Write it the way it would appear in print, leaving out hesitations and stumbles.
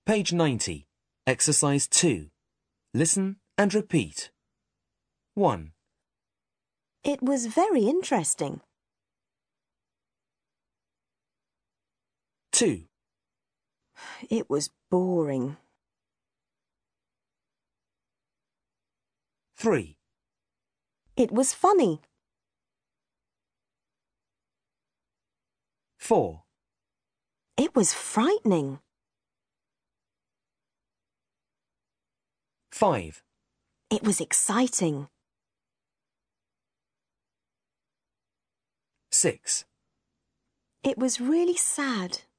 Page 90. Exercise 2. Listen and repeat. 1, It was very interesting. 2, It was boring. 3, It was funny. 4, It was frightening. 5, It was exciting. 6. It was really sad.